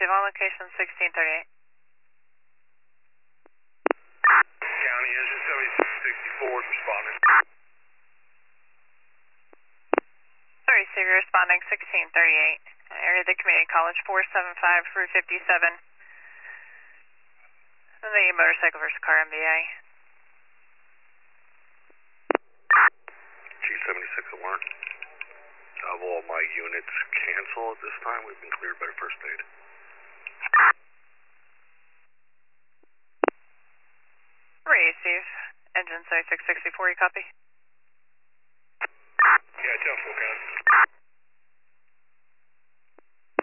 receive on location 1638. County engine 7664 is responding. Sorry, receive you responding 1638. Area of the community college 475 Route 57. The motorcycle versus car MBA. G76 alert. Of all my units cancel at this time, we've been cleared by the first aid. Receive. Engine 7664, you copy? Yeah, 10-4, County.